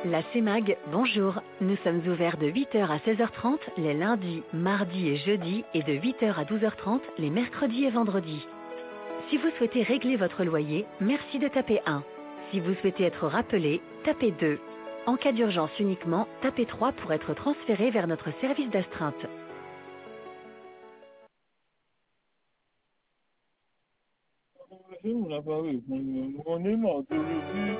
La CEMAG, bonjour. Nous sommes ouverts de 8 heures à 16h30 les lundis, mardis et jeudis et de 8 heures à 12h30 les mercredis et vendredis. Si vous souhaitez régler votre loyer, merci de taper 1. Si vous souhaitez être rappelé, tapez 2. En cas d'urgence uniquement, tapez 3 pour être transféré vers notre service d'astreinte. On n'a pas vu. On est mort aujourd'hui.